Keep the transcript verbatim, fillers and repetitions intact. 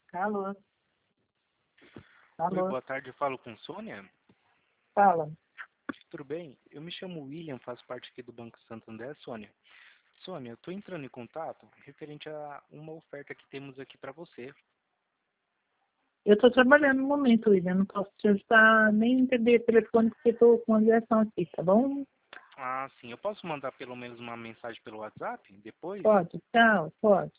Alô? Oi, Alô? boa tarde, eu falo com Sônia. Fala. Tudo bem? Eu me chamo William, faço parte aqui do Banco Santander, Sônia. Sônia, eu estou entrando em contato referente a uma oferta que temos aqui para você. Eu estou trabalhando no momento, William. Não posso te ajudar nem entender telefone porque estou com a ligação aqui, tá bom? Ah, sim, eu posso mandar pelo menos uma mensagem pelo WhatsApp depois? Pode, tchau, pode.